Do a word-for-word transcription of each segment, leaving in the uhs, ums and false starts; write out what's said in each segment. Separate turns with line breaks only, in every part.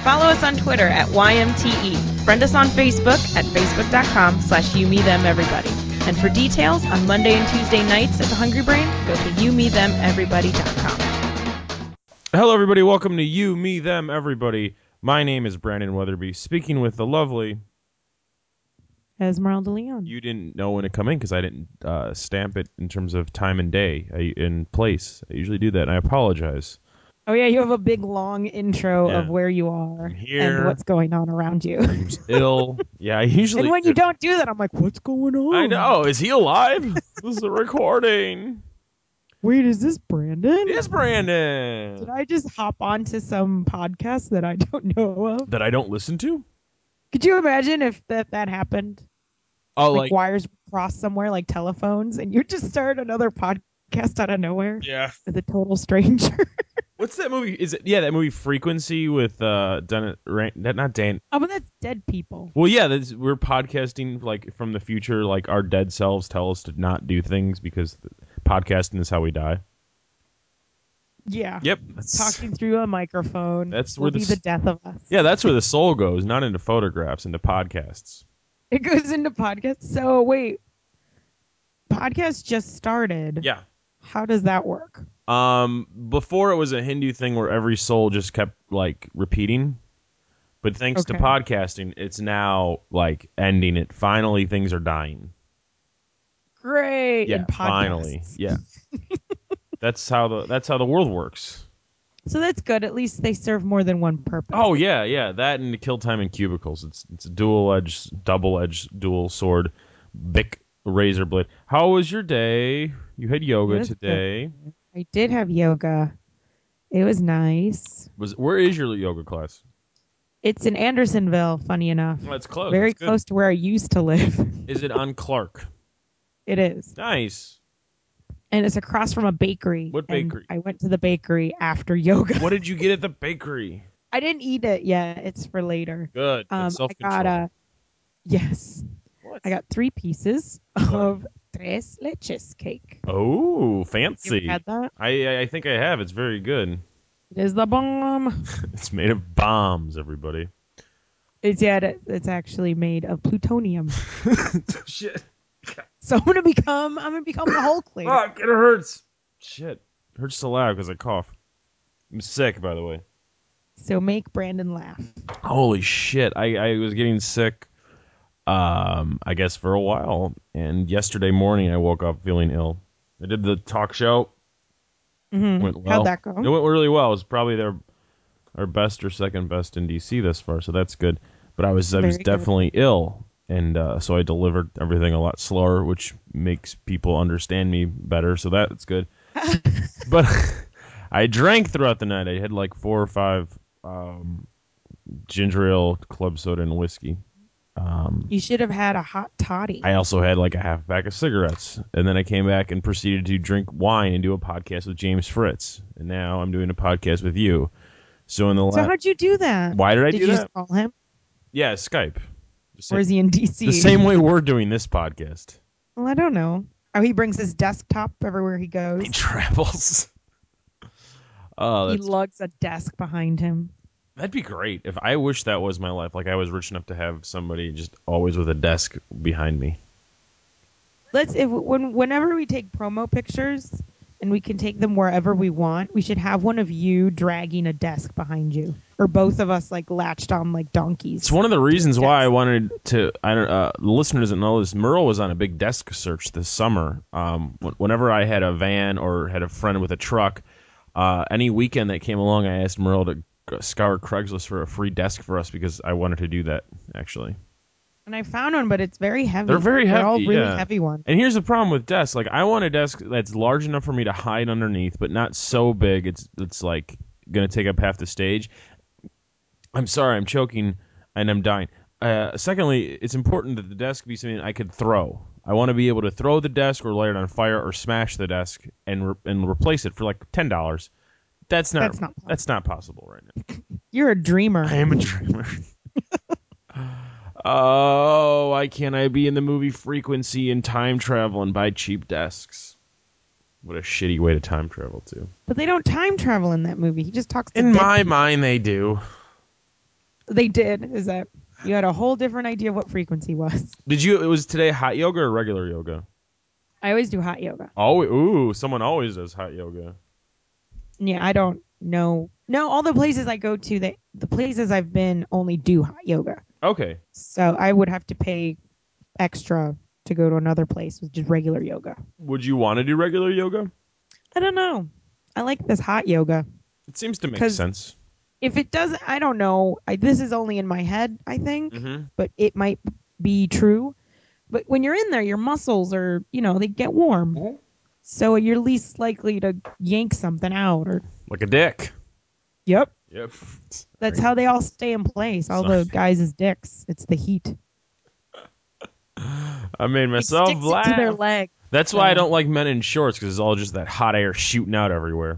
Follow us on Twitter at Y M T E. Friend us on Facebook at facebook.com slash you, me, them, everybody. And for details on Monday and Tuesday nights at the Hungry Brain, go to you, me, them, everybody dot com.
Hello, everybody. Welcome to You, Me, Them, Everybody. My name is Brandon Weatherby, speaking with the lovely
Esmeralda Leon.
You didn't know when to come in because I didn't uh, stamp it in terms of time and day I, in place. I usually do that, and I apologize.
Oh, yeah, you have a big, long intro
Yeah.
of where you are
I'm here.
and what's going on around you.
I'm ill. Yeah, I usually...
And when you don't do that, I'm like, what's going on?
I know. Is he alive? This is a recording.
Wait, is this Brandon?
It is Brandon.
Did I just hop onto some podcast that I don't know of?
That I don't listen to?
Could you imagine if that, that happened?
Oh,
like,
like...
wires cross somewhere like telephones, and you just start another podcast out of nowhere?
Yeah.
With a total stranger.
What's that movie? Is it yeah that movie Frequency with uh Dan, not Dan.
Oh, but that's dead people.
Well, yeah, that's, we're podcasting like from the future. Like our dead selves tell us to not do things because podcasting is how we die.
Yeah.
Yep.
Talking through a microphone.
That's
will
where the,
be the death of us.
Yeah, that's where the soul goes, not into photographs, into podcasts.
It goes into podcasts. So wait, podcast just started.
Yeah.
How does that work?
Um, before it was a Hindu thing where every soul just kept like repeating, but thanks
Okay.
to podcasting, it's now like ending it. Finally, things are dying.
Great.
Yeah,
in podcasts.
finally. Yeah. That's how the that's how the world works.
So that's good. At least they serve more than one purpose.
Oh yeah, yeah. That and to kill time in cubicles. It's it's a dual edged, double edged, dual sword, Bic razor blade. How was your day? You had yoga today.
Good. I did have yoga. It was nice.
Was where is your yoga class?
It's in Andersonville. Funny enough.
Oh, it's close.
Very
That's good.
close to where I used to live.
Is it on Clark?
It is.
Nice.
And it's across from a bakery.
What bakery?
And I went to the bakery after yoga.
What did you get at the bakery?
I didn't eat it yet. It's for later.
Good.
Um,
Good
I got a yes.
What?
I got three pieces of tres leches cake.
Oh, fancy.
You had that?
I I think I have. It's very good.
It is the bomb.
It's made of bombs, everybody.
It's yeah. It's actually made of plutonium.
Shit.
So I'm gonna become. I'm gonna become the Hulk later.
Fuck! It hurts. Shit. It hurts so loud because I cough. I'm sick, by the way.
So make Brandon laugh.
Holy shit! I I was getting sick. Um, I guess for a while, and yesterday morning I woke up feeling ill. I did the talk show.
Mm-hmm.
Went well.
How'd that go?
It went really well. It was probably their our best or second best in D C thus far, so that's good. But I was I was
Very
definitely ill, and uh, so I delivered everything a lot slower, which makes people understand me better. So that's good. But I drank throughout the night. I had like four or five um, ginger ale, club soda, and whiskey. Um,
You should have had a hot toddy.
I also had like a half pack of cigarettes, and then I came back and proceeded to drink wine and do a podcast with James Fritz, and now I'm doing a podcast with you. So in the
So
la-
how'd you do that?
why did I
did
do
you
that?
Just call him?
Yeah, Skype. The same,
Or is he in D C?
the same way we're doing this podcast.
Well, I don't know. Oh, he brings his desktop everywhere he goes.
He travels. Oh,
He
that's,
lugs a desk behind him.
that'd be great. If I wish that was my life, like I was rich enough to have somebody just always with a desk behind me.
Let's if when whenever we take promo pictures and we can take them wherever we want, we should have one of you dragging a desk behind you, or both of us like latched on like donkeys.
It's one of the reasons why I wanted to. I don't. Uh, the listener doesn't know this. Merle was on a big desk search this summer. Um, whenever I had a van or had a friend with a truck, uh, any weekend that came along, I asked Merle to scour Craigslist for a free desk for us because I wanted to do that actually.
And I found one, but it's very heavy.
They're very heavy.
They're all really
yeah.
heavy ones.
And here's the problem with desks. Like, I want a desk that's large enough for me to hide underneath, but not so big it's it's like gonna take up half the stage. I'm sorry, I'm choking and I'm dying. Uh, secondly, it's important that the desk be something I could throw. I want to be able to throw the desk or light it on fire or smash the desk and re- and replace it for like ten dollars. That's not
That's not possible.
that's not possible right now.
You're a dreamer.
I am a dreamer. Oh, why can't I be in the movie Frequency and time travel and buy cheap desks? What a shitty way to time travel, too.
But they don't time travel in that movie. He just talks to
In
dead
my
people.
mind, they do.
They did. Is that you had a whole different idea of what frequency was.
Did you? It was today hot yoga or regular yoga?
I always do hot yoga.
Oh, ooh, someone always does hot yoga.
Yeah, I don't know. No, all the places I go to, they, the places I've been only do hot yoga.
Okay.
So I would have to pay extra to go to another place with just regular yoga.
Would you want to do regular yoga?
I don't know. I like this hot yoga
It seems to make
because
sense.
if it doesn't, I don't know. I, this is only in my head, I think,
Mm-hmm.
but it might be true. But when you're in there, your muscles are, you know, they get warm.
Mm-hmm.
So you're least likely to yank something out or,
Like a dick.
yep.
Yep.
That's how they all stay in place. All
Sorry.
the guys' dicks. It's the heat.
I made
It
myself
sticks it to their
laugh.
leg.
That's why I
So.
don't like men in shorts because it's all just that hot air shooting out everywhere.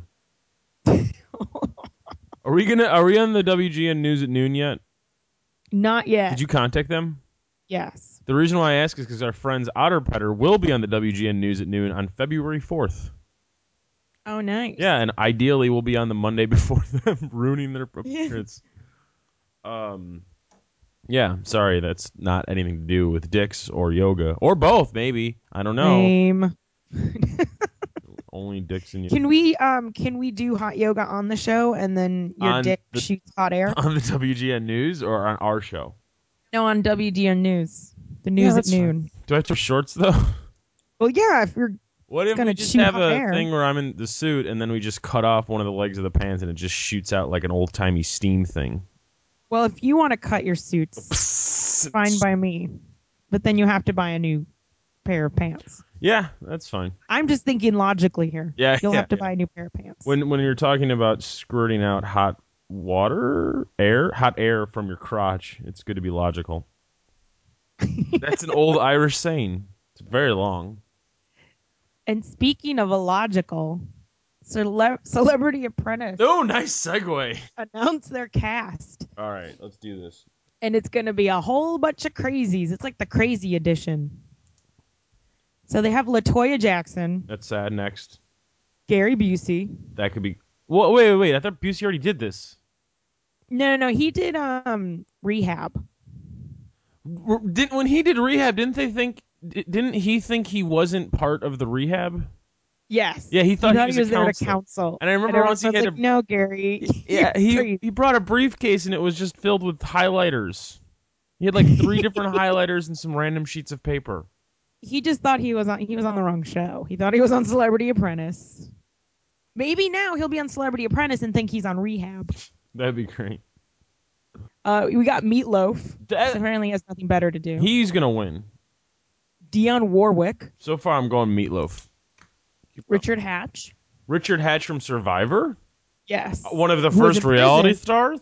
Are we gonna? Are we on the W G N News at noon yet?
Not
Did
yet.
you contact them?
Yes.
The reason why I ask is because our friends Otter Petter will be on the W G N News at noon on February fourth.
Oh, nice.
Yeah, and ideally we'll be on the Monday before them, ruining their
Yeah.
appearance. um, yeah, sorry, that's not anything to do with dicks or yoga or both. Maybe I don't know.
Lame.
Only dicks and yoga
Can we um can we do hot yoga on the show and then your
on
dick
the
shoots hot air?
on the W G N News or on our show.
No, on W G N News. The
Yeah,
news at
that's fine.
noon.
Do I have to wear shorts though?
Well, yeah, if you're
What
it's
if we
gonna
just
shoot
have
hot
a
air.
thing where I'm in the suit and then we just cut off one of the legs of the pants and it just shoots out like an old timey steam thing?
Well, if you want to cut your suits, fine by me. But then you have to buy a new pair of pants.
Yeah, that's fine.
I'm just thinking logically here.
Yeah,
You'll
yeah,
have to
yeah.
buy a new pair of pants.
When when you're talking about squirting out hot water, air, hot air from your crotch, it's good to be logical. That's an old Irish saying. It's very long.
And speaking of illogical, Cele- Celebrity Apprentice
Oh, nice segue.
announced their cast.
All right, let's do this.
And it's going to be a whole bunch of crazies. It's like the crazy edition. So they have Latoya Jackson,
That's sad. Next,
Gary Busey.
that could be. Well, wait, wait, wait. I thought Busey already did this.
No, no, no. He did um Rehab.
R- Didn't when he did rehab? Didn't they think? di- Didn't he think he wasn't part of the rehab?
Yes.
Yeah, he
He
thought he
thought
was
he
a
was there to
counselor.
counsel.
And I
And
remember
everyone
once he
was
had
like,
a
no, Gary.
yeah,
You're
he
crazy.
he brought a briefcase and it was just filled with highlighters. He had like three different highlighters and some random sheets of paper.
He just thought he was on he was on the wrong show. He thought he was on Celebrity Apprentice. Maybe now he'll be on Celebrity Apprentice and think he's on Rehab.
That'd be great.
Uh, we got Meatloaf.
That,
Apparently has nothing better to do.
he's gonna win.
Dionne Warwick,
So far, I'm going Meatloaf.
Richard Hatch.
Richard Hatch from Survivor,
Yes.
one of the
Who was
first
in
reality
prison.
stars.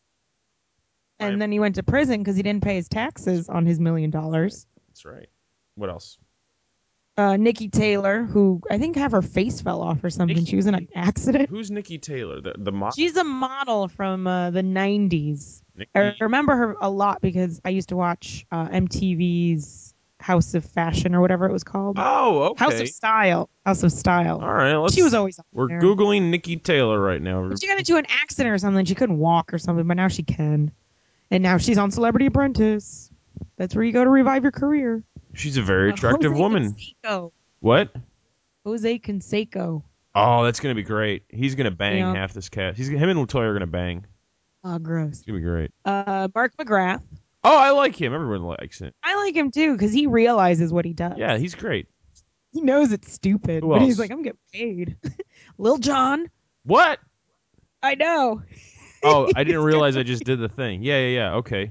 And then he went to prison because he didn't pay his taxes on his million dollars.
That's right. What else?
Uh, Nikki Taylor, who I think have her face fell off or something.
Nikki-
She was in an accident.
Who's Nikki Taylor? The the mo-
She's a model from uh, the nineties.
Nikki.
I remember her a lot because I used to watch uh, M T V's House of Fashion or whatever it was called.
Oh, okay.
House of Style. House of Style.
All right. Let's,
She was always on
We're
there.
googling Nikki Taylor right now.
But she got into an accident or something. She couldn't walk or something, but now she can. And now she's on Celebrity Apprentice. That's where you go to revive your career.
She's a very
Uh,
attractive
Jose
woman.
Canseco.
What?
Jose Canseco.
Oh, that's gonna be great. He's gonna bang
Yeah.
half this cast. He's him and Latoya are gonna bang.
Oh, gross.
It's gonna be great.
Uh, Mark McGrath.
Oh, I like him. Everyone likes it.
I like him too because he realizes what he does.
Yeah, he's great.
He knows it's stupid,
Who
but he's
else?
like, I'm getting paid. Lil Jon.
What?
I know.
Oh, I didn't realize I just did the thing. Yeah, yeah, yeah. Okay.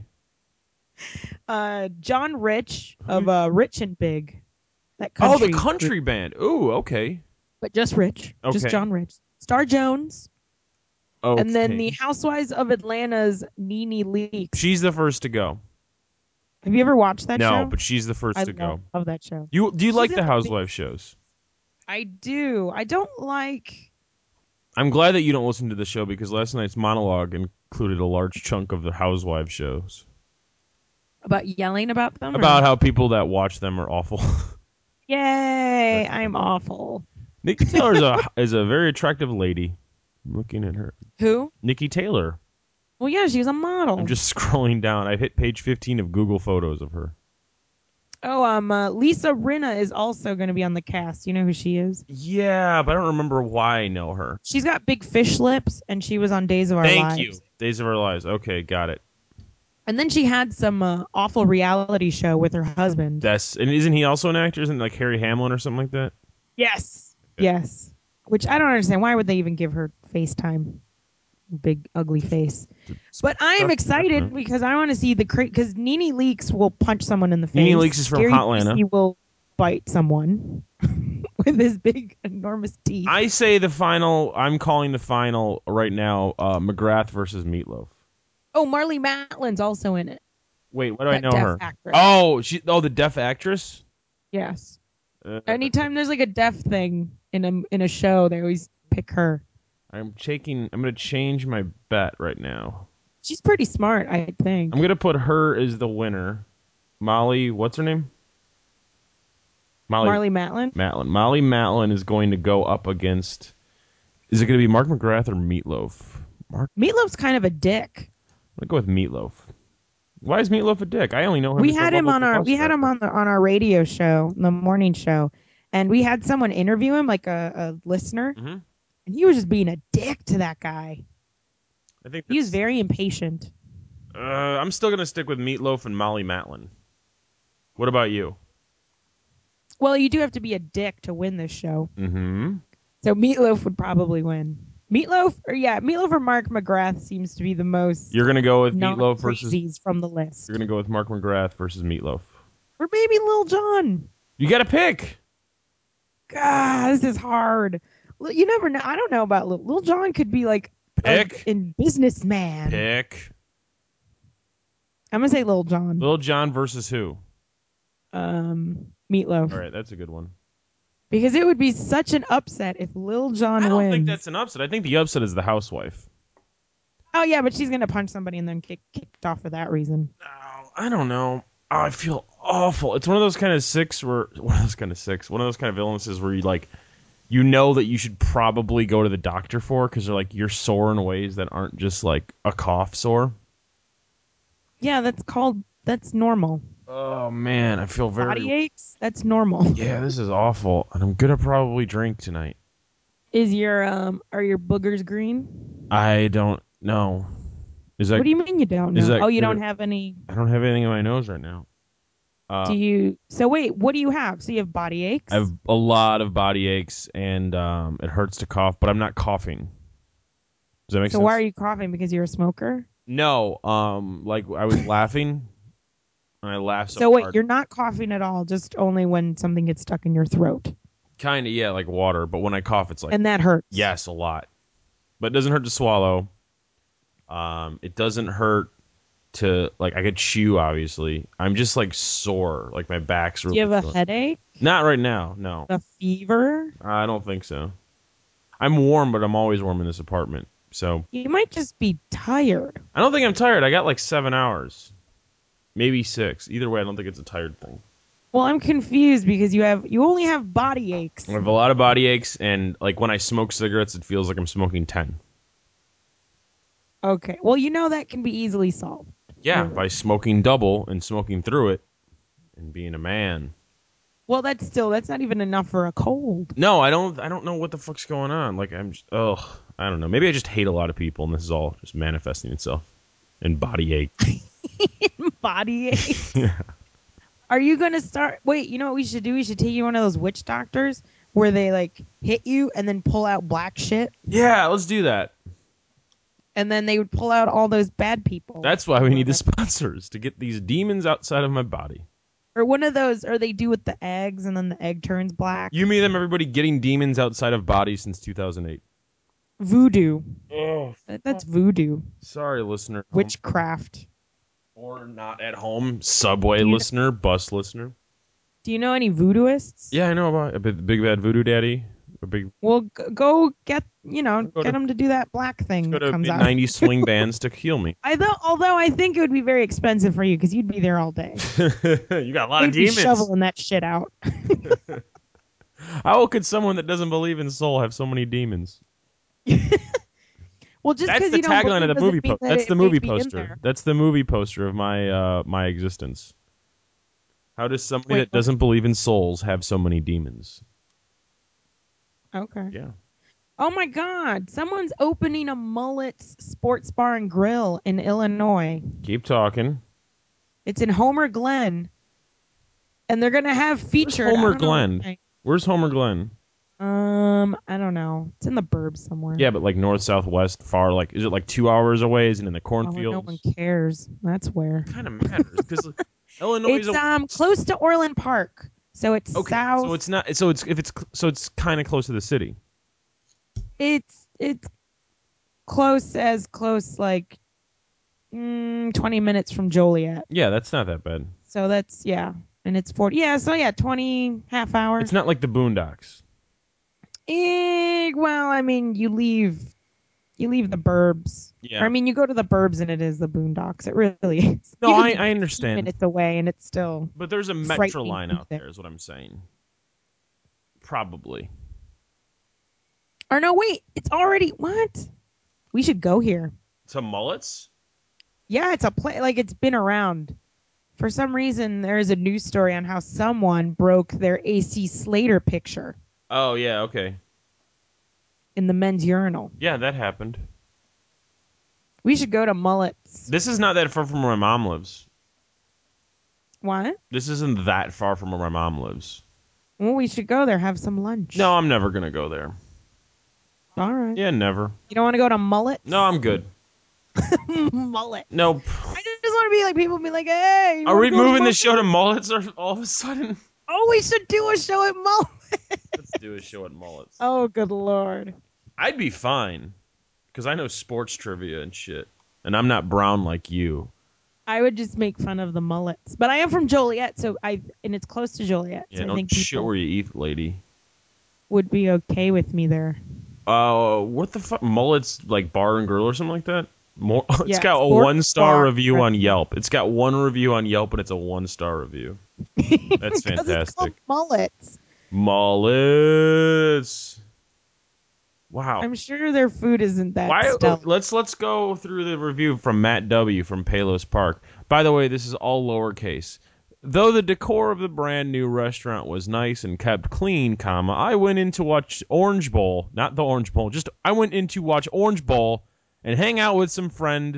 Uh, John Rich of uh, Rich and Big. That
Oh,
country.
the country band. Ooh, okay.
But just Rich. Just
Okay.
John Rich. Star Jones.
Okay.
And then the Housewives of Atlanta's Nene Leakes.
She's the first to go.
Have you ever watched that
no,
show?
but she's the first
I
to
love,
go.
love that show.
You do you
She's
like
in
the
the
Housewives shows?
I do. I don't like.
I'm glad that you don't listen to the show because last night's monologue included a large chunk of the Housewives shows.
About yelling about them?
About
or?
how people that watch them are awful.
Yay, I'm awful.
Nikki Taylor is a is a very attractive lady. I'm looking at her.
Who?
Nikki Taylor.
Well, yeah, she was a model.
I'm just scrolling down. I hit page fifteen of Google Photos of her.
Oh, um, uh, Lisa Rinna is also going to be on the cast. You know who she is?
Yeah, but I don't remember why I know her.
She's got big fish lips, and she was on Days of Our
Thank
Lives.
you. Days of Our Lives. Okay, got it.
And then she had some uh, awful reality show with her husband.
That's and isn't he also an actor? Isn't it like Harry Hamlin or something like that?
Yes.
Yeah.
Yes. Which I don't understand. Why would they even give her FaceTime? Big ugly face. But I'm excited because I want to see the crate because Nene Leakes will punch someone in the face.
Nene Leakes is from
Gary
Hotlanta.
Busey will bite someone with his big enormous teeth.
I say the final. I'm calling the final right now. Uh, McGrath versus Meatloaf.
Oh, Marley Matlin's also in it.
Wait, what do I
That
know
deaf
her?
actress.
Oh, she. Oh, the deaf actress.
Yes.
Uh,
Anytime there's like a deaf thing in a in a show, they always pick her.
I'm taking. I'm gonna change my bet right now.
She's pretty smart, I think.
I'm gonna put her as the winner. Molly, what's her name? Molly
Marley Matlin.
Matlin. Molly Matlin is going to go up against. Is it going to be Mark McGrath or Meatloaf? Mark.
Meatloaf's kind of a dick.
I'm gonna go with Meatloaf. Why is Meatloaf a dick? I only know him.
We
as
had
the
him on
lovable
our
bus
we had him
driver.
on the on our radio show, the morning show, and we had someone interview him, like a, a listener,
Mhm.
and he was just being a dick to that guy.
I think
He was
that's-
very impatient.
Uh, I'm still gonna stick with Meatloaf and Molly Matlin. What about you?
Well, you do have to be a dick to win this show,
Mm-hmm.
so Meatloaf would probably win. Meatloaf, or yeah, Meatloaf or Mark McGrath seems to be the most
You're gonna go with
non
Meatloaf versus.
crazies from the list,
You're gonna go with Mark McGrath versus Meatloaf.
or maybe Lil Jon.
You got to pick.
God, this is hard. L- You never know. I don't know about Lil, Lil Jon. Could be like a
Pick.
in businessman.
Pick.
I'm gonna say Lil Jon.
Lil Jon versus who?
Um, Meatloaf.
All right, that's a good one.
Because it would be such an upset if Lil Jon
I don't
wins.
think that's an upset. I think the upset is the housewife.
Oh yeah, but she's gonna punch somebody and then get kicked off for that reason.
Oh, I don't know. Oh, I feel awful. It's one of those kind of six where one of those kind of six. One of those kind of illnesses where you like, you know that you should probably go to the doctor for because they're like you're sore in ways that aren't just like a cough sore.
Yeah, that's called that's normal.
Oh man, I feel very.
Body aches, that's normal.
Yeah, this is awful, and I'm gonna probably drink tonight.
Is your um are your boogers green?
I don't know. Is that?
What do you mean you don't
Is
know?
that
Oh, you
good?
don't have any.
I don't have anything in my nose right now. Uh,
Do you? So wait, what do you have? So you have body aches?
I have a lot of body aches, and um, it hurts to cough, but I'm not coughing. Does that make
so
sense?
why are you coughing? Because you're a smoker?
No, um, like I was laughing, and I laughed so,
So wait,
hard.
you're not coughing at all, just only when something gets stuck in your throat.
Kind of, yeah, like water. But when I cough, it's like
And that hurts.
yes, a lot. But it doesn't hurt to swallow. Um, it doesn't hurt to like I could chew. Obviously, I'm just like sore. Like my back's
Do
really.
you have a
sore.
headache?
Not right now. No,
A fever?
I don't think so. I'm warm, but I'm always warm in this apartment. So
You might just be tired.
I don't think I'm tired. I got like seven hours, maybe six. Either way, I don't think it's a tired thing.
Well, I'm confused because you have you only have body aches.
I have a lot of body aches, and like when I smoke cigarettes, it feels like I'm smoking ten.
Okay. Well, you know that can be easily solved.
Yeah,
Really.
by smoking double and smoking through it, and being a man.
Well, that's still that's not even enough for a cold.
No, I don't. I don't know what the fuck's going on. Like I'm. Just, ugh. I don't know. Maybe I just hate a lot of people, and this is all just manifesting itself in body ache.
Body aches.
Yeah.
Are you gonna start? Wait, you know what we should do? We should take you to one of those witch doctors where they like hit you and then pull out black shit,
Yeah, let's do that.
and then they would pull out all those bad people.
That's why we need the sponsors to get these demons outside of my body.
Or one of those, or they do with the eggs, and then the egg turns black.
You mean them? Everybody getting demons outside of bodies since two thousand eight.
Voodoo.
Oh,
That, that's voodoo.
sorry, listener.
Witchcraft.
Or not at home. Subway
Do you-
listener, bus listener.
Do you know any voodooists?
Yeah, I know about a big, big bad voodoo daddy. A big.
Well, g- go get you know
Go
get
to-
them to do that black thing
Go
that
to
comes
mid
out.
nineties swing bands to heal me.
I thought, although I think it would be very expensive for you because you'd be there all day.
You got a lot
You'd
of
be
demons.
shoveling that shit out.
How could someone that doesn't believe in soul have so many demons?
Well, just
That's
because
the
you don't
tagline
believe
of the
doesn't
movie.
mean
Po-
that
that's
it
the
may
movie
be in
poster.
there.
That's the movie poster of my uh, my existence. How does somebody
Wait,
that
what?
doesn't believe in souls have so many demons?
Okay.
Yeah.
Oh my God! Someone's opening a Mullets Sports Bar and Grill in Illinois.
Keep talking.
It's in Homer Glen, and they're gonna have
Where's
featured. I
Homer
don't know.
Glen?
Okay.
Where's Homer Glen?
Um, I don't know. It's in the burbs somewhere.
Yeah, but like north, southwest, far. Like, is it like two hours away? Is it in the
Oh, no one
cornfields?
cares. That's where.
Kind of matters because Illinois is
It's
a
um close to Orland Park, so it's
okay. So
south.
it's not. So it's if it's so it's kind of close to the city.
It's it's close as close like mm, twenty minutes from Joliet.
Yeah, that's not that bad.
So that's yeah, and it's forty. Yeah, so yeah, twenty half hour.
It's not like the Boondocks.
Eh, well, I mean, you leave you leave the burbs. Or, I
Yeah.
mean, you go to the burbs and it is the boondocks. It really is.
No,
You could
I
be
I
fifteen
understand,
minutes away and it's still
but there's a metro
frightening
line
to be
out
there.
there. Is what I'm saying. Probably.
Or no, wait, it's already what? We should go here.
To Mullets?
Yeah, it's a play like it's been around. For some reason, there is a news story on how someone broke their A C Slater picture
Oh yeah. Okay.
in the men's urinal.
Yeah, that happened.
We should go to Mullets.
This is not that far from where my mom lives.
What?
This isn't that far from where my mom lives.
Well, we should go there, have some lunch.
No, I'm never gonna go there.
All right.
Yeah, never.
You don't want to go to Mullets?
No, I'm good.
Mullet.
Nope.
I just want to be like people be like, hey, you
Are
want
we
to go to
moving the
Mullets?
show to Mullets or all of a sudden?
Oh, we should do a show at Mullets.
Let's do a show at Mullets.
Oh, good lord.
I'd be fine because I know sports trivia and shit, and I'm not brown like you.
I would just make fun of the mullets, but I am from Joliet, so I and it's close to Joliet,
Yeah,
so I
don't
think
shit
people
where you eat, lady.
would be okay with me there.
Uh, what the fuck? Mullets like bar and grill or something like that? More. It's
Yeah,
got a
sports
one star
bar.
review on Yelp. It's got one review on Yelp, and it's a one star review. That's
Because it's called
fantastic.
mullets.
Mullets. Wow.
I'm sure their food isn't that
Why?
stellar.
Let's let's go through the review from Matt W. from Palos Park. By the way, this is all lowercase. Though the decor of the brand new restaurant was nice and kept clean, comma, I went in to watch Orange Bowl, not the Orange Bowl, just I went in to watch Orange Bowl and hang out with some friends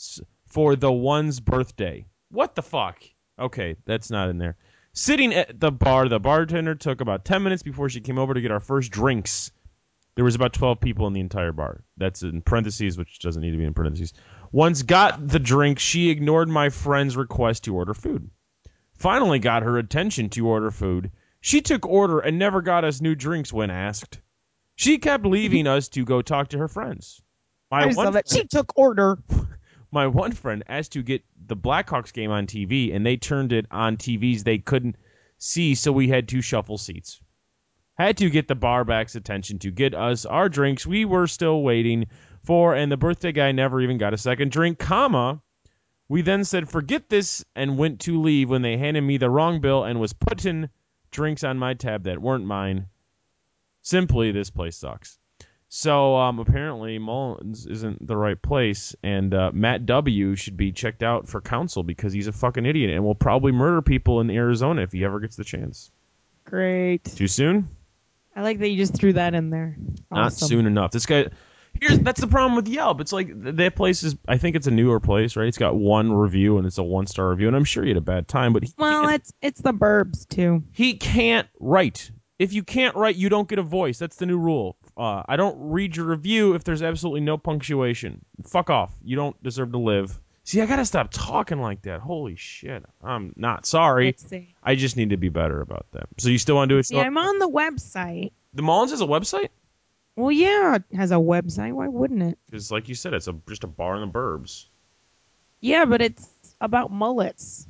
for the one's birthday. What the fuck? Okay, that's not in there. Sitting at the bar, the bartender took about ten minutes before she came over to get our first drinks. There was about twelve people in the entire bar. That's in parentheses, which doesn't need to be in parentheses. Once got the drink, she ignored my friend's request to order food. Finally got her attention to order food. She took order and never got us new drinks when asked. She kept leaving us to go talk to her friends. My
I just
one
love that.
friend,
She took order.
my one friend asked to get the Blackhawks game on T V, and they turned it on T Vs they couldn't see, so we had to shuffle seats. Had to get the barback's attention to get us our drinks we were still waiting for, and the birthday guy never even got a second drink, comma. We then said, forget this, and went to leave when they handed me the wrong bill and was putting drinks on my tab that weren't mine. Simply, this place sucks. So um, apparently Mullins isn't the right place, and uh, Matt W. should be checked out for counsel because he's a fucking idiot and will probably murder people in Arizona if he ever gets the chance.
Great.
Too soon?
I like that you just threw that in there.
Not
Awesome.
soon enough. This guy, here's that's the problem with Yelp. It's like th- that place is. I think it's a newer place, right? It's got one review and it's a one star review, and I'm sure he had a bad time, but he
Well,
can't,
it's it's the burbs too.
he can't write. If you can't write, you don't get a voice. That's the new rule. Uh, I don't read your review if there's absolutely no punctuation. Fuck off. You don't deserve to live. See, I gotta stop talking like that. Holy shit. I'm not sorry.
Let's see.
I just need to be better about that. So you still want to do it?
See, I'm on the website.
The Mullins has a website?
Well, yeah, it has a website. Why wouldn't it?
Because, like you said, it's a just a bar in the burbs.
Yeah, but it's about mullets.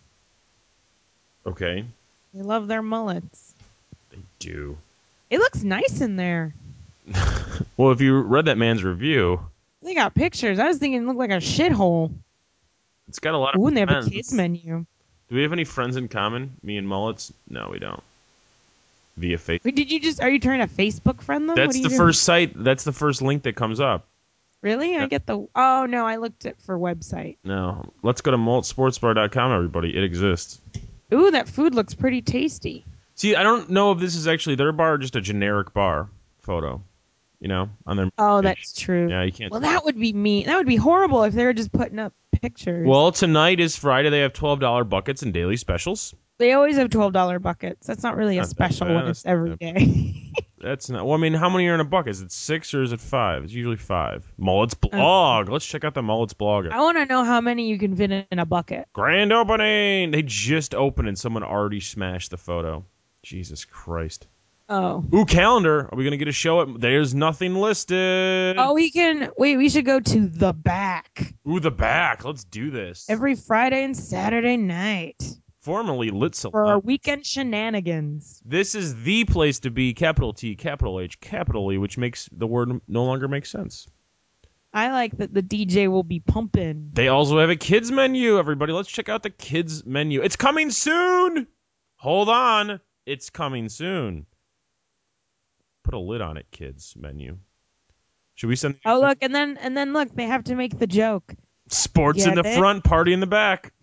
Okay.
They love their mullets.
They do.
It looks nice in there.
Well, if you read that man's review,
They got pictures. I was thinking it looked like a shithole.
it's got a lot of
Ooh, and they have
friends.
a kids menu.
Do we have any friends in common? Me and Mullets? No, we don't. Via Facebook.
Wait, did you just? Are you trying to Facebook friend them? What
That's
are you
the
doing?
first site. That's the first link that comes up.
Really? I
Yeah.
get the. Oh no, I looked it for website.
No. Let's go to malt sports bar dot com, everybody. It exists.
Ooh, that food looks pretty tasty.
See, I don't know if this is actually their bar or just a generic bar photo, you know, on their
Oh,
page.
that's true.
Yeah, you can't
Well,
tell.
that would be me. That would be horrible if they were just putting up pictures.
Well, tonight is Friday. They have twelve dollar buckets and daily specials.
They always have twelve dollar buckets. That's not really a
Not that
special
bad.
when
That's
it's
not
every
that bad.
day.
That's not. Well, I mean, how many are in a bucket? Is it six or is it five? It's usually five. Mullet's
Oh.
blog. Let's check out the Mullet's blog.
I want to know how many you can fit in a bucket.
Grand opening. They just opened and someone already smashed the photo. Jesus Christ.
Oh.
Ooh, calendar. Are we gonna get a show? At, there's nothing listed.
Oh, we can. Wait, we should go to the back
Ooh, the back. Let's do this.
every Friday and Saturday night
Formerly Lit
for our
Salon.
weekend shenanigans.
This is the place to be. Capital T, capital H, capital E, which makes the word no longer make sense.
I like that the D J will be pumping.
They also have a kids menu, everybody. Let's check out the kids menu. It's coming soon. Hold on. It's coming soon. Put a lid on it, kids menu. Should we send
Oh, look, and then and then look, they have to make the joke.
sports in
Get
the
it?
front, party in the back?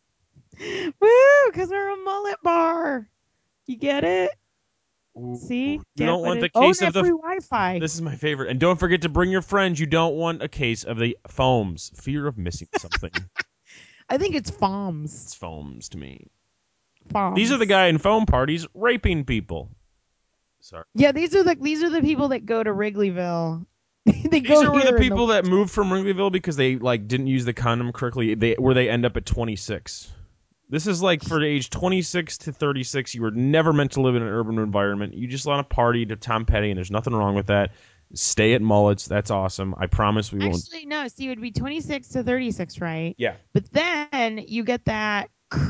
Woo, because we're a mullet bar. You get it?
Ooh,
See?
you
Get
don't
what
want the
it- Oh,
case
and
of
that
the.
free Wi-Fi.
This is my favorite. And don't forget to bring your friends. You don't want a case of the foams. Fear of missing something.
I think it's FOMS.
It's foams to me.
FOMS.
These are the guy in foam parties raping people. Sorry.
Yeah, these are the these are the people that go to Wrigleyville. they
These
go
are
here
the
in
people
the
that moved from Wrigleyville because they like didn't use the condom correctly. They where they end up at twenty-six. This is like for age twenty-six to thirty-six. You were never meant to live in an urban environment. You just want to party to Tom Petty, and there's nothing wrong with that. Stay at Mullets. That's awesome. I promise we won't.
Actually, no. See, it would be twenty-six to thirty-six, right?
Yeah.
But then you get that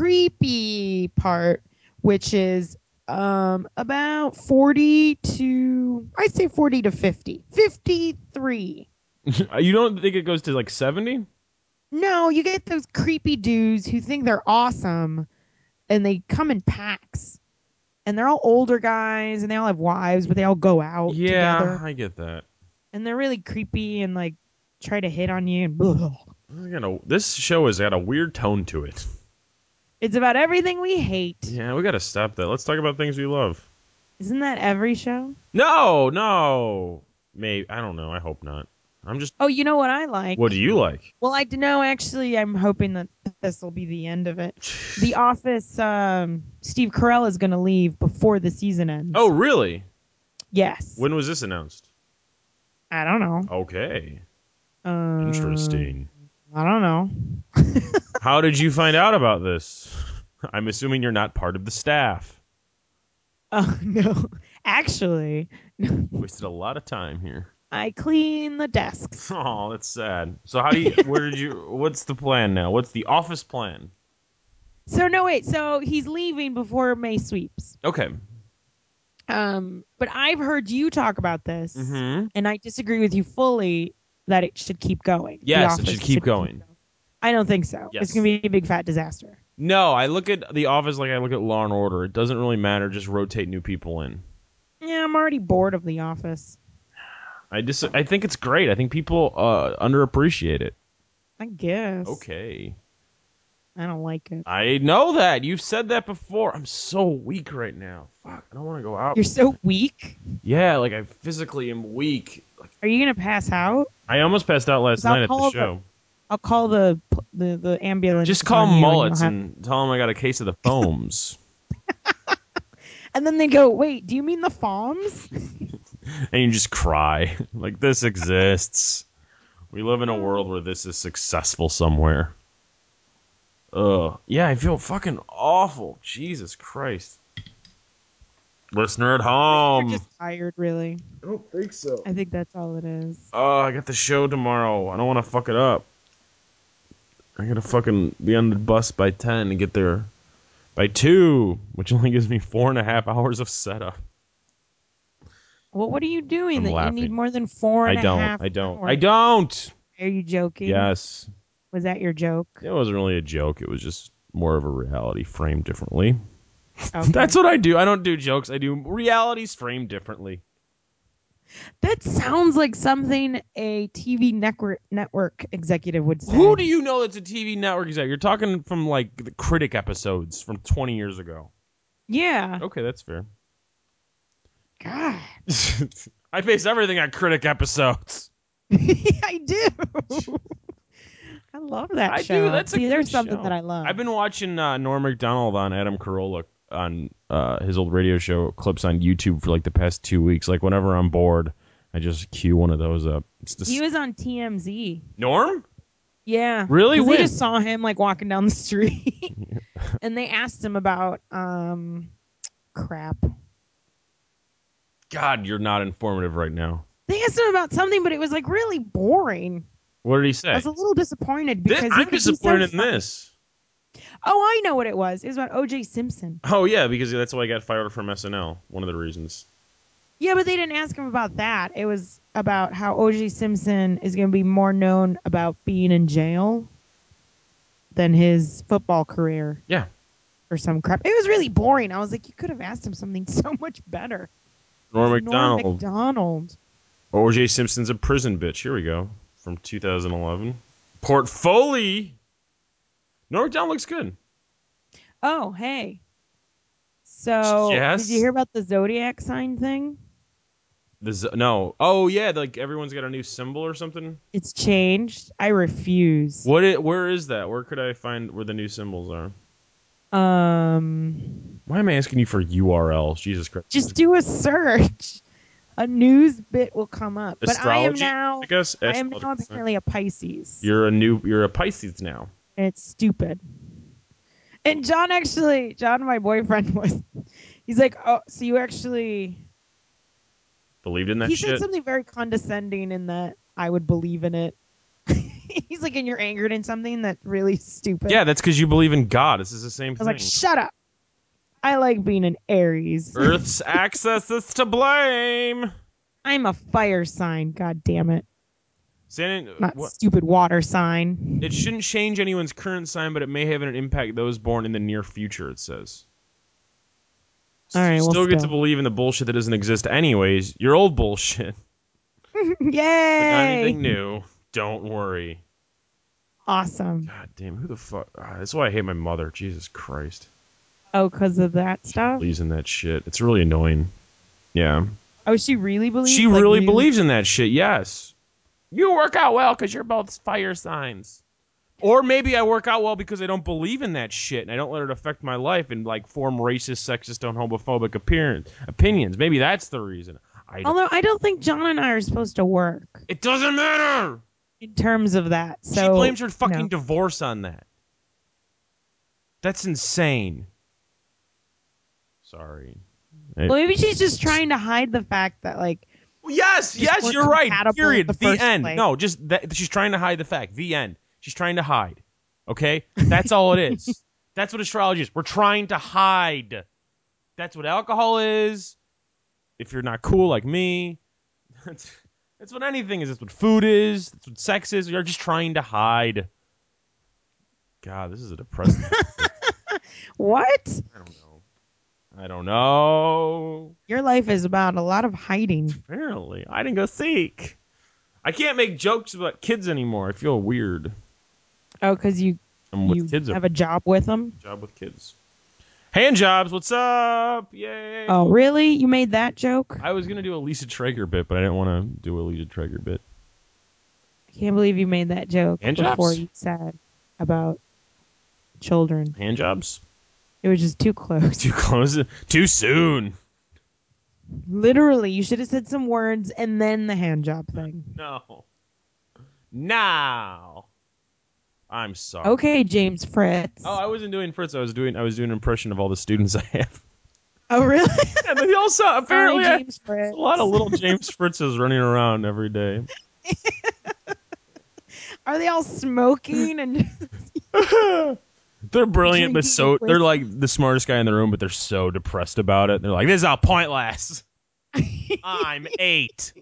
creepy part, which is um about forty to I'd say forty to fifty. fifty-three.
You don't think it goes to like seventy?
No, you get those creepy dudes who think they're awesome and they come in packs. And they're all older guys and they all have wives, but they all go out
Yeah,
together.
I get that.
And they're really creepy and like try to hit on you and blah.
You know, this show has got a weird tone to it.
It's about everything we hate.
Yeah, we got to stop that. Let's talk about things we love.
Isn't that every show?
No, no. Maybe I don't know. I hope not. I'm just.
Oh, you know what I like?
What do you like?
Well, I know actually I'm hoping that this will be the end of it. The Office, um, Steve Carell is going to leave before the season ends.
Oh, really?
Yes.
When was this announced?
I don't know.
Okay.
Uh,
Interesting.
I don't know.
How did you find out about this? I'm assuming you're not part of the staff.
Oh, no. Actually,
Wasted a lot of time here.
I clean the desks.
Oh, that's sad. So how do you? Where did you? What's the plan now? What's the office plan?
So, no, wait. So he's leaving before May sweeps.
Okay.
Um, but I've heard you talk about this,
Mm-hmm.
and I disagree with you fully that it should keep going. The
Yes, it
Office
should keep going.
I don't think so.
Yes.
It's going to be a big fat disaster.
No, I look at the office like I look at Law and Order. It doesn't really matter. Just rotate new people in.
Yeah, I'm already bored of The Office.
I just I think it's great. I think people uh, underappreciate it.
I guess.
Okay.
I don't like it.
I know that. You've said that before. I'm so weak right now. Fuck. I don't want to go out.
You're so weak.
Yeah, like I physically am weak. Like,
Are you going to pass out?
I almost passed out last
'Cause I'll
night at the
call
show.
I'll call the the, the ambulance.
Just call
on you and
Mullets
you'll have-
and tell them I got a case of the foams.
And then they go, wait, do you mean the Foms?
And you just cry. Like, this exists. We live in a world where this is successful somewhere. Ugh. Yeah, I feel fucking awful. Jesus Christ. Listener at home.
You're just tired, really.
I don't think so.
I think that's all it is.
Oh, I got the show tomorrow. I don't want to fuck it up. I gotta fucking be on the bus by ten and get there by two, which only gives me four and a half hours of setup.
Well, what are you doing
I'm
that
laughing.
you need more than four and
I
a
don't.
half
I don't.
hours?
I don't.
Are you joking?
Yes.
Was that your joke?
It wasn't really a joke. It was just more of a reality framed differently.
Okay.
That's what I do. I don't do jokes. I do realities framed differently.
That sounds like something a T V network network executive would
Who
say.
do you know that's a T V network exec? You're talking from like the critic episodes from twenty years ago.
Yeah.
Okay, that's fair.
God.
I base everything on critic episodes.
I do. I love that
I do.
show.
That's a
See,
good
there's something that
show.
I love.
I've been watching uh, Norm Macdonald on Adam Carolla on uh, his old radio show clips on YouTube for like the past two weeks. Like whenever I'm bored, I just cue one of those up. It's
He
just
was on T M Z.
Norm.
Yeah.
Really?
Because they
When?
just saw him like walking down the street. And they asked him about um crap.
God, you're not informative right now.
They asked him about something, but it was like really boring.
What did he
I
say?
was a little disappointed
This,
because he
I'm
could be so
disappointed in
funny.
this.
Oh, I know what it was. It was about O J Simpson.
Oh yeah, because that's why I got fired from S N L. One of the reasons.
Yeah, but they didn't ask him about that. It was about how O J Simpson is going to be more known about being in jail than his football career
Yeah.
or some crap. It was really boring. I was like, you could have asked him something so much better.
Norm
It's Norm
Macdonald.
Macdonald.
O J Simpson's a prison bitch. Here we go. From two thousand eleven. Portfolio. Norm Macdonald looks good.
Oh, hey. So, did you
Yes.
hear about the zodiac sign thing?
The z- no. Oh yeah, like everyone's got a new symbol or something.
It's changed. I refuse.
What? It, where is that? Where could I find where the new symbols are?
Um,
Why am I asking you for U R Ls? Jesus Christ.
just do a search. A news bit will come up. But I am
Astrology, I
now
guess.
I am
Astrology.
now apparently a Pisces.
You're a new. You're a Pisces now.
And it's stupid. And John actually, John, my boyfriend, was, he's like, oh, so you actually,
Believed in that
he said
shit.
something very condescending in that I would believe in it. He's like, and you're angered in something that's really stupid.
Yeah, that's because you believe in God. This is the same
I was
thing.
like, shut up. I like being an Aries.
Earth's axis is to blame.
I'm a fire sign. God damn it.
San,
Not
what?
stupid water sign.
It shouldn't change anyone's current sign, but it may have an impact those born in the near future. It says.
All right,
You
well,
still get to
still.
believe in the bullshit that doesn't exist anyways. Your old bullshit, but not
Yay!
anything new. Don't worry.
Awesome.
God damn, who the fuck? Ah, that's why I hate my mother. Jesus Christ.
Oh, because of that
She
stuff?
believes in that shit. It's really annoying. Yeah.
Oh, she really believes?
She
like,
really
really
believes in that shit, yes. You work out well because you're both fire signs. Or maybe I work out well because I don't believe in that shit and I don't let it affect my life and like form racist, sexist, and homophobic appearance, opinions. Maybe that's the reason. I don't.
Although I don't think John and I are supposed to work
It doesn't matter.
in terms of that. So
She blames her fucking
no.
divorce on that. That's insane. Sorry. I-
Well, maybe she's just trying to hide the fact that like
yes,
just
yes,
weren't
you're right.
compatible in
Period.
the
The
first
end.
place.
No, just that she's trying to hide the fact. The end. She's trying to hide. Okay? That's all it is. That's what astrology is. We're trying to hide. That's what alcohol is. If you're not cool like me, that's, that's what anything is. That's what food is. That's what sex is. You're just trying to hide. God, this is a depressing.
What?
I don't know. I don't know.
Your life is about a lot of hiding.
Apparently, I didn't go seek. I can't make jokes about kids anymore. I feel weird.
Oh, because you
I'm
you
with kids.
have a job with them.
Job with kids. Hand jobs. What's up? Yay.
Oh, really? You made that joke?
I was gonna do a Lisa Traeger bit, but I didn't want to do a Lisa Traeger bit.
I can't believe you made that joke
Hand
before
jobs?
you said about children.
Hand jobs.
It was just too close.
Too close. Too soon.
Literally, you should have said some words and then the hand job thing.
No. Now. I'm sorry.
Okay, James Fritz.
Oh, I wasn't doing Fritz. I was doing. I was doing an impression of all the students I have.
Oh, really?
And they also apparently
Sorry,
I-
James Fritz.
a lot of little James Fritzes running around every day.
Are they all smoking and
They're brilliant, but
Drinking
so
whiskey.
they're like the smartest guy in the room, but they're so depressed about it. They're like, "This is all pointless." I'm eight.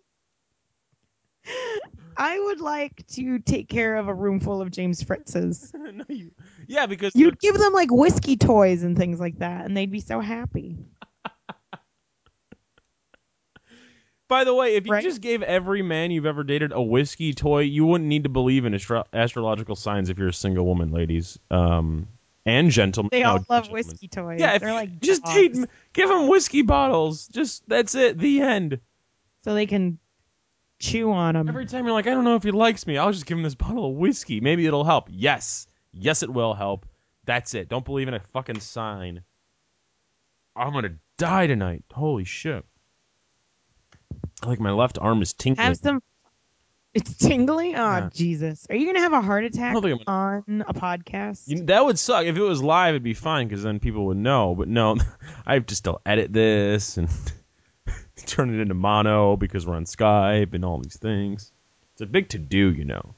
I would like to take care of a room full of James Fritzes.
No, you- yeah, because
You'd give them like whiskey toys and things like that, and they'd be so happy.
By the way, if you
Right?
just gave every man you've ever dated a whiskey toy, you wouldn't need to believe in astro- astrological signs if you're a single woman, ladies. Um, and gentlemen.
They
No,
all love
gentlemen.
whiskey toys.
Yeah, if
They're
you
like
just date,
dogs.
give them whiskey bottles. Just that's it. The end.
So they can chew on them.
Every time you're like, I don't know if he likes me, I'll just give him this bottle of whiskey. Maybe it'll help. Yes, yes, it will help. That's it. Don't believe in a fucking sign. I'm gonna die tonight. Holy shit. Like my left arm is tingling.
Have some. It's tingling. Oh
Yeah.
Jesus! Are you gonna have a heart attack
don't think I'm
on a podcast?
You, that would suck. If it was live, it'd be fine because then people would know. But no, I have to still edit this and turn it into mono because we're on Skype and all these things. It's a big to-do, you know.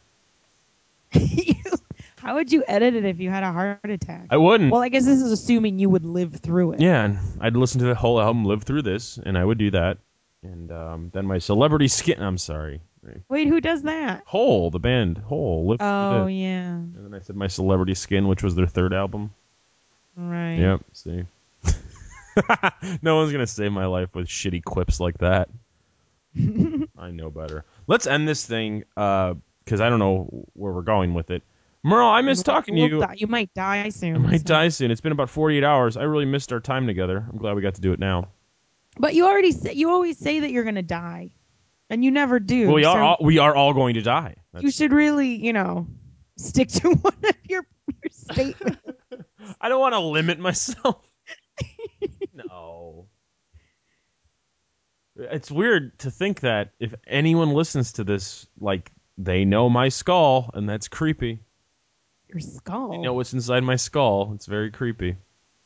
How would you edit it if you had a heart attack?
I wouldn't.
Well, I guess this is assuming you would live through it.
Yeah, and I'd listen to the whole album, live through this, and I would do that. And um, then my celebrity skin. I'm sorry.
Wait, who does that?
Hole, the band, Hole. Live
Oh
through this.
yeah.
And then I said my celebrity skin, which was their third album.
Right.
Yep. See. No one's gonna save my life with shitty quips like that. I know better. Let's end this thing because uh, I don't know where we're going with it. Merle, I miss talking
we'll
to you.
Die. You might die soon.
I might
so.
die soon. It's been about forty-eight hours. I really missed our time together. I'm glad we got to do it now.
But you already say, you always say that you're gonna die, and you never do.
Well, we are
so
all, we are all going to die. That's...
You should really, you know, stick to one of your your statements.
I don't want to limit myself. No. It's weird to think that if anyone listens to this, like, they know my skull, and that's creepy.
Your skull?
They know what's inside my skull. It's very creepy.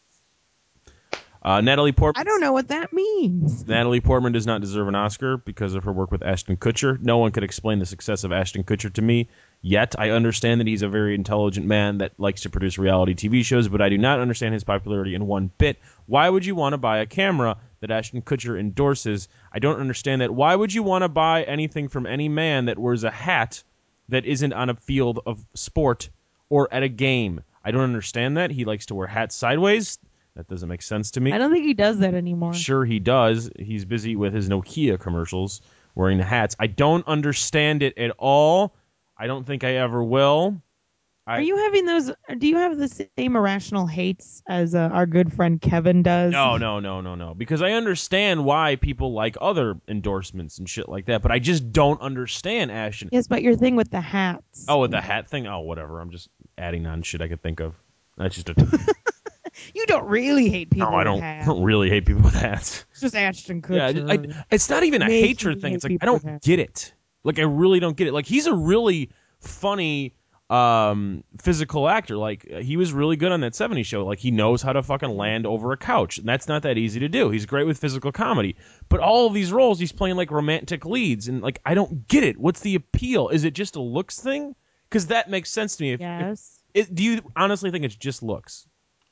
Uh, Natalie Portman.
I don't know what that means.
Natalie Portman does not deserve an Oscar because of her work with Ashton Kutcher. No one could explain the success of Ashton Kutcher to me yet. I understand that he's a very intelligent man that likes to produce reality T V shows, but I do not understand his popularity in one bit. Why would you want to buy a camera that Ashton Kutcher endorses? I don't understand that. Why would you want to buy anything from any man that wears a hat that isn't on a field of sport or at a game? I don't understand that. He likes to wear hats sideways. That doesn't make sense to me.
I don't think he does that anymore.
Sure he does. He's busy with his Nokia commercials, wearing the hats. I don't understand it at all. I don't think I ever will. I,
Are you having those? Do you have the same irrational hates as uh, our good friend Kevin does?
No, no, no, no, no. Because I understand why people like other endorsements and shit like that, but I just don't understand Ashton.
Yes, but your thing with the hats.
Oh, with the hat thing? Oh, whatever. I'm just adding on shit I could think of. That's just a...
You don't really hate people
No, I don't,
with
I
hats.
don't really hate people with hats.
It's just Ashton Kutcher.
Yeah, I just- I- it's not even a
Makes
hatred
me
thing.
hate
It's like, I
people with
don't
hats.
get it. Like, I really don't get it. Like, he's a really funny um, physical actor. Like, he was really good on that seventies show. Like, he knows how to fucking land over a couch. And that's not that easy to do. He's great with physical comedy. But all of these roles, he's playing, like, romantic leads. And, like, I don't get it. What's the appeal? Is it just a looks thing? Because that makes sense to me. If,
Yes.
if, it, do you honestly think it's just looks?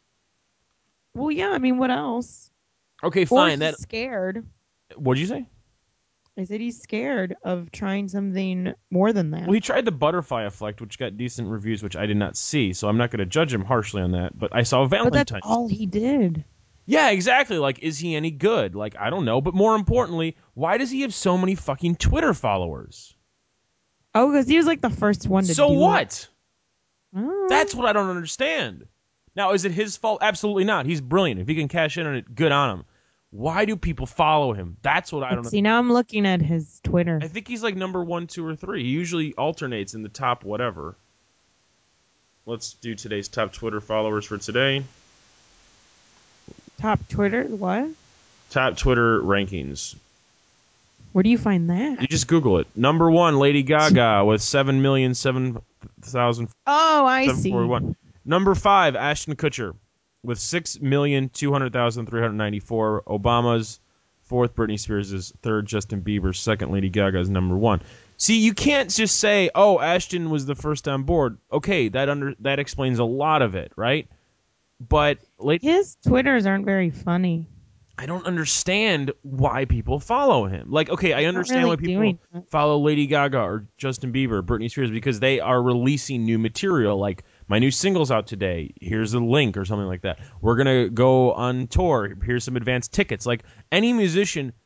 Well, yeah. I mean, what else?
Okay,
Or
fine.
he's
That
scared.
What'd you say?
I said he's scared of trying something more than that.
Well, he tried the Butterfly Effect, which got decent reviews, which I did not see, so I'm not going to judge him harshly on that. But I saw
but
Valentine's.
that's all he did.
Yeah, exactly. Like, is he any good? Like, I don't know. But more importantly, why does he have so many fucking Twitter followers?
Oh, because he was like the first one to
So
do
what?
it. Oh.
That's what I don't understand. Now, is it his fault? Absolutely not. He's brilliant. If he can cash in on it, good on him. Why do people follow him? That's what I don't know.
See, now I'm looking at his Twitter.
I think he's like number one, two, or three. He usually alternates in the top whatever. Let's do today's top Twitter followers for today.
Top Twitter? What?
Top Twitter rankings.
Where do you find that?
You just Google it. Number one, Lady Gaga with seven million seven thousand
Oh, I
seven
see.
forty-one. Number five, Ashton Kutcher with six million two hundred thousand three hundred ninety-four. Obama's fourth, Britney Spears is third, Justin Bieber's second, Lady Gaga is number one. See, you can't just say, oh, Ashton was the first on board. Okay, that under that explains a lot of it, right? But Lady,
His Twitters aren't very funny.
I don't understand why people follow him. Like, okay, I
He's not
understand
really
why people
doing much.
follow Lady Gaga or Justin Bieber or Britney Spears because they are releasing new material. Like, my new single's out today. Here's a link or something like that. We're going to go on tour. Here's some advanced tickets. Like, any musician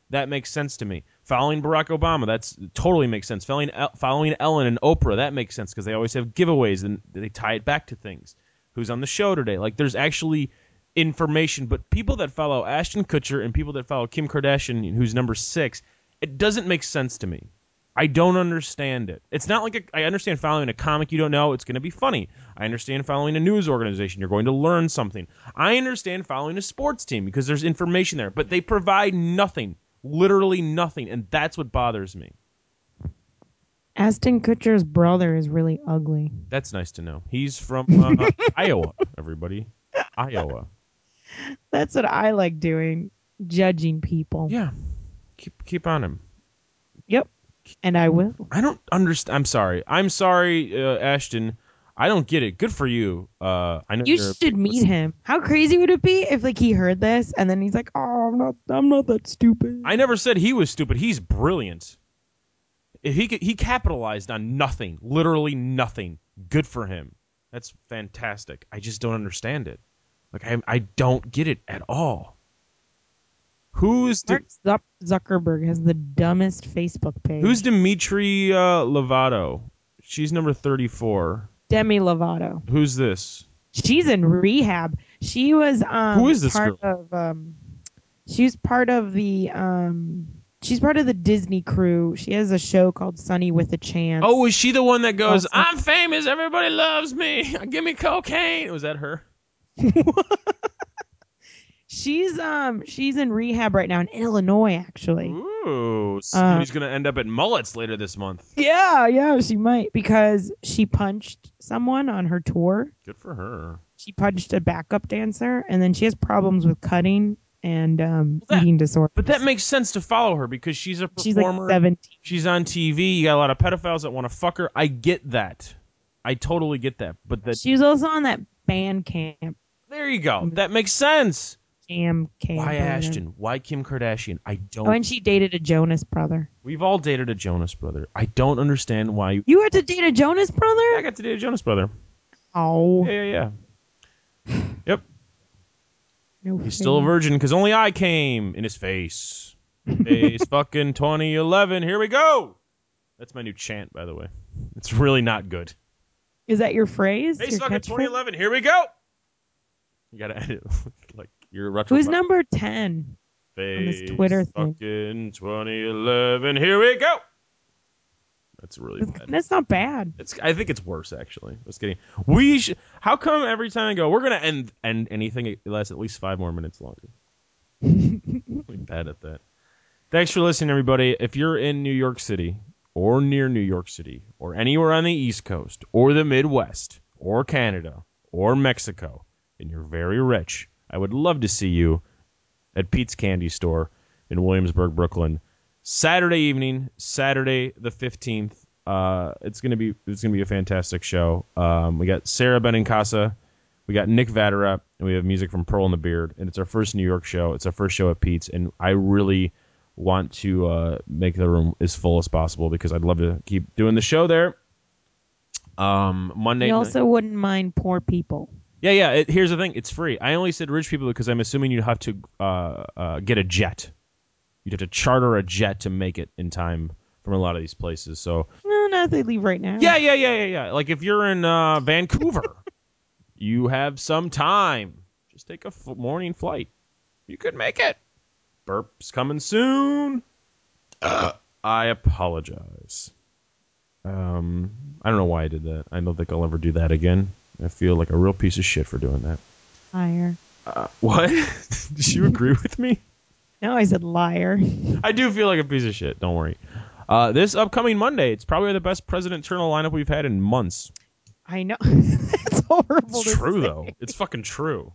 That makes sense to me. Following Barack Obama, that's totally makes sense. Following following Ellen and Oprah, that makes sense because they always have giveaways and they tie it back to things. Who's on the show today? Like, there's actually information. But people that follow Ashton Kutcher and people that follow Kim Kardashian, who's number six, it doesn't make sense to me. I don't understand it. It's not like a, I understand following a comic you don't know. It's going to be funny. I understand following a news organization. You're going to learn something. I understand following a sports team because there's information there. But they provide nothing. Literally nothing. And that's what bothers me.
Ashton Kutcher's brother is really ugly.
That's nice to know. He's from uh, Iowa, everybody. Iowa.
That's what I like doing. Judging people.
Yeah. Keep keep on him.
Yep. And I will.
I don't understand. I'm sorry. I'm sorry, uh, Ashton. I don't get it. Good for you. Uh, I know
You
you're
should meet him. How crazy would it be if like he heard this and then he's like, "Oh, I'm not, I'm not that stupid."
I never said he was stupid. He's brilliant. If he could, he capitalized on nothing, literally nothing. Good for him. That's fantastic. I just don't understand it. Like I, I don't get it at all. Who's
Mark Zuck- Zuckerberg has the dumbest Facebook page.
Who's Dimitri uh, Lovato? She's number thirty-four.
Demi Lovato.
Who's this?
She's in rehab. She was um
Who is this
part
girl?
of um she's part of the um she's part of the Disney crew. She has a show called Sunny with a Chance.
Oh, is she the one that goes,
Also-
"I'm famous, everybody loves me, give me cocaine"? Was that her?
She's um she's in rehab right now in Illinois, actually.
Ooh, somebody's uh, gonna end up at Mullets later this month.
Yeah, yeah, she might because she punched someone on her tour.
Good for her.
She punched a backup dancer, and then she has problems with cutting and um,
well, that,
eating disorders.
But that makes sense to follow her because she's a performer.
She's like seventeen.
She's on T V. You got a lot of pedophiles that want to fuck her. I get that. I totally get that. But that
she was also on that band camp.
There you go. That makes sense.
Jam camp.
Why Ashton? Why Kim Kardashian? I don't.
Oh, and she dated a Jonas brother.
We've all dated a Jonas brother. I don't understand why. You,
you had to date a Jonas brother?
Yeah, I got to date a Jonas brother.
Oh.
Yeah, yeah, yeah. Yep.
No
He's still a virgin because only I came in his face. Face fucking twenty eleven. Here we go. That's my new chant, by the way. It's really not good.
Is that your phrase?
Face
your
fucking twenty eleven. Here we go. You gotta edit like you're retro.
Who's number ten
Face
on this Twitter thing?
Fucking twenty eleven. Here we go. That's really bad.
That's not bad.
It's. I think it's worse actually. Just kidding. We. Sh- How come every time I go, we're gonna end end anything it lasts at least five more minutes longer? Really bad at that. Thanks for listening, everybody. If you're in New York City or near New York City or anywhere on the East Coast or the Midwest or Canada or Mexico, and you're very rich, I would love to see you at Pete's Candy Store in Williamsburg, Brooklyn. Saturday evening, Saturday the fifteenth. Uh, it's gonna be it's gonna be a fantastic show. Um, we got Sarah Benincasa, we got Nick Vatera, and we have music from Pearl and the Beard. And it's our first New York show. It's our first show at Pete's, and I really want to uh, make the room as full as possible because I'd love to keep doing the show there. Um, Monday.
You also night. wouldn't mind poor people.
Yeah, yeah. It, here's the thing: it's free. I only said rich people because I'm assuming you'd have to uh, uh, get a jet. You'd have to charter a jet to make it in time from a lot of these places. So
no, no, they leave right now.
Yeah, yeah, yeah, yeah, yeah. Like if you're in uh, Vancouver, you have some time. Just take a f- morning flight. You could make it. Burp's coming soon. Uh, I apologize. Um, I don't know why I did that. I don't think I'll ever do that again. I feel like a real piece of shit for doing that.
Liar.
Uh, what? Did you agree with me?
No, I said liar.
I do feel like a piece of shit. Don't worry. Uh, this upcoming Monday, it's probably the best President Eternal lineup we've had in months.
I know. It's horrible.
It's
to
true,
say.
though. It's fucking true.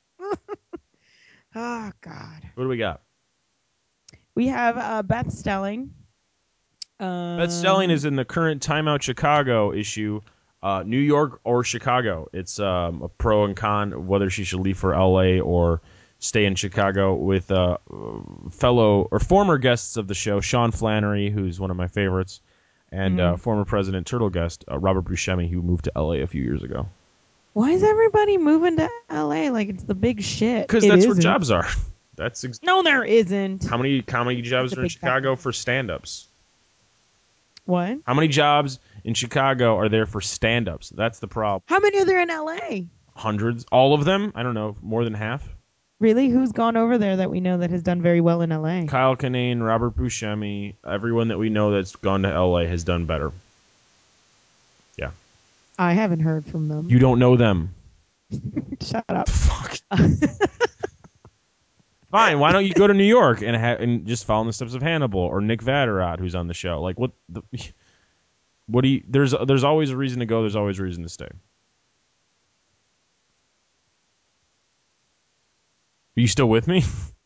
Oh, God.
What do we got?
We have uh, Beth Stelling. Um,
Beth Stelling is in the current Time Out Chicago issue, uh, New York or Chicago. It's um, a pro and con of whether she should leave for L A or stay in Chicago with uh, fellow or former guests of the show, Sean Flannery, who's one of my favorites, and mm-hmm. uh, former President Turtle guest, uh, Robert Buscemi, who moved to L A a few years ago.
Why is everybody moving to L A like it's the big shit?
Because that's where jobs are. That's ex-
No, there isn't.
how many comedy jobs
a
are in
big
Chicago
fact.
for stand-ups?
What?
How many jobs in Chicago are there for stand-ups? That's the problem.
How many are there in L A?
Hundreds, all of them. I don't know, more than half.
Really? Who's gone over there that we know that has done very well in L A?
Kyle Kinane, Robert Buscemi, everyone that we know that's gone to L A has done better. Yeah.
I haven't heard from them.
You don't know them.
Shut up.
Fuck. Fine. Why don't you go to New York and ha- and just follow in the steps of Hannibal or Nick Vatterott, who's on the show? Like what? The, what do you? There's there's always a reason to go. There's always a reason to stay. Are you still with me?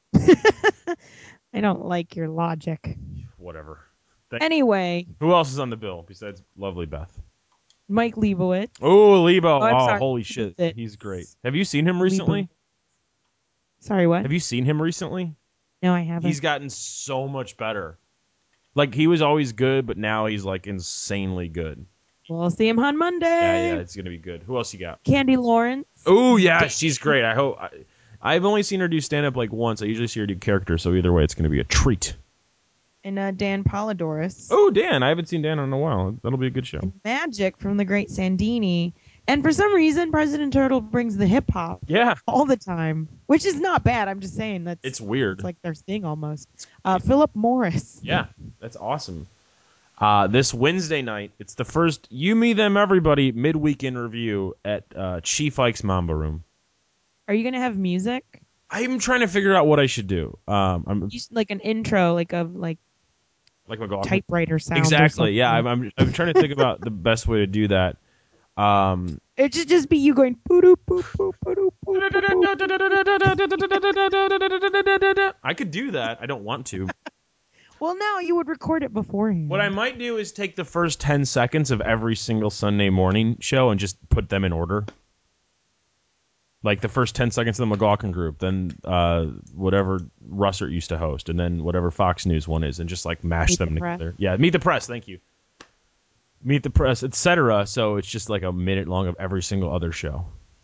I don't like your logic.
Whatever. Thank-
Anyway,
Who else is on the bill besides lovely Beth?
Mike Leibowitz.
Oh, Lebo.
Oh, I'm
Oh,
sorry.
holy shit.
Leibowitz.
He's great. Have you seen him recently?
Leibowitz. Sorry, what?
Have you seen him recently?
No, I haven't.
He's gotten so much better. Like, he was always good, but now he's, like, insanely good.
We'll see him on Monday.
Yeah, yeah, it's going to be good. Who else you got?
Candy Lawrence.
Oh, yeah, she's great. I hope. I, I've only seen her do stand-up, like, once. I usually see her do character, so either way, it's going to be a treat.
And uh, Dan Polidorus.
Oh, Dan. I haven't seen Dan in a while. That'll be a good show.
And Magic from the Great Sandini. And for some reason, President Turtle brings the hip-hop
Yeah.
all the time, which is not bad. I'm just saying that's
It's weird.
It's like their thing almost. Uh, Philip Morris.
Yeah, that's awesome. Uh, this Wednesday night, it's the first You, Me, Them, Everybody midweek in review at uh, Chief Ike's Mamba Room.
Are you gonna have music?
I'm trying to figure out what I should do. Um, I'm
You should, like an intro, like of like
like McLaughlin.
typewriter sound. or
Exactly. Yeah, I'm,
something.
I'm I'm trying to think about the best way to do that. Um,
It should just be you going boo doo boo boo boo doo boo boo boo.
I could do that. I don't want to.
Well, now you would record it beforehand.
What I might do is take the first ten seconds of every single Sunday morning show and just put them in order. Like the first ten seconds of the McLaughlin group, then uh, whatever Russert used to host, and then whatever Fox News one is, and just like mash
Meet
them
the Press.
together. Yeah, Meet the Press. Thank you. Meet the Press, et cetera. So it's just like a minute long of every single other show.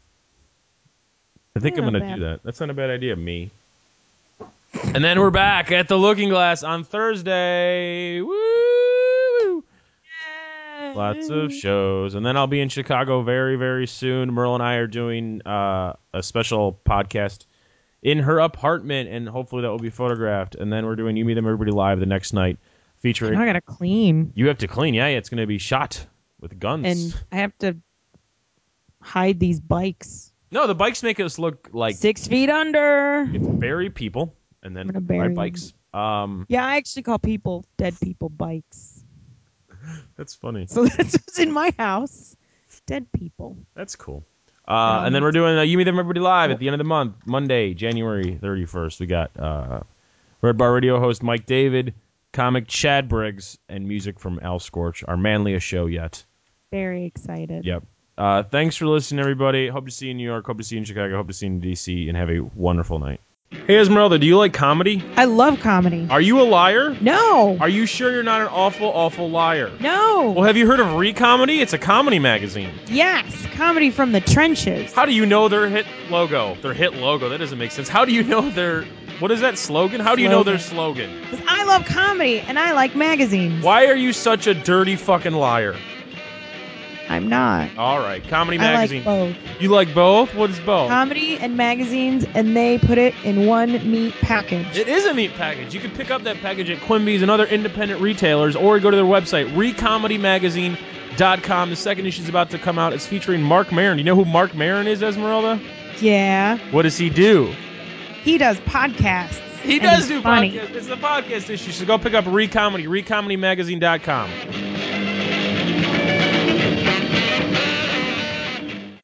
I think
Yeah,
I'm
not
going to
bad.
do that. That's not a bad idea, me. And then we're back at the Looking Glass on Thursday. Woo! Lots of shows. And then I'll be in Chicago very, very soon. Merle and I are doing uh, a special podcast in her apartment, and hopefully that will be photographed. And then we're doing You, Me, Them, Everybody Live the next night, featuring...
Now I gotta clean,
You have to clean. Yeah, yeah, it's going to be shot with guns.
and I have to hide these bikes
No, the bikes make us look like
six feet under.
it's bury people and then
I'm gonna
ride
bury 'em.
bikes. Um,
Yeah, I actually call people dead people bikes.
that's funny.
So that's what's in my house. Dead people.
That's cool. Uh, and then we're doing uh, You, Me, Them, Everybody Live at the end of the month, Monday, January thirty-first. We got uh, Red Bar Radio host Mike David, comic Chad Briggs, and music from Al Scorch, our manliest show yet.
Very excited.
Yep. Uh, thanks for listening, everybody. Hope to see you in New York. Hope to see you in Chicago. Hope to see you in D C. And have a wonderful night. Hey, Esmeralda, do you like comedy?
I love comedy.
Are you a liar?
No.
Are you sure you're not an awful, awful liar?
No.
Well, have you heard of Recomedy? It's a comedy magazine.
Yes, comedy from the trenches.
How do you know their hit logo? Their hit logo? That doesn't make sense. How do you know their... What is that slogan? How do you know their slogan?
Because I love comedy and I like magazines.
Why are you such a dirty fucking liar?
I'm not.
All right, comedy
I
magazine.
like both.
You like both? What is both?
Comedy and magazines, and they put it in one neat package.
It is a neat package. You can pick up that package at Quimby's and other independent retailers, or go to their website, recomedy magazine dot com. The second issue is about to come out. It's featuring Mark Maron. You know who Mark Maron is, Esmeralda?
Yeah.
What does he do?
He does podcasts.
He
and
does
he's
do
funny.
podcasts. It's the podcast issue, so go pick up Recomedy, recomedy magazine dot com.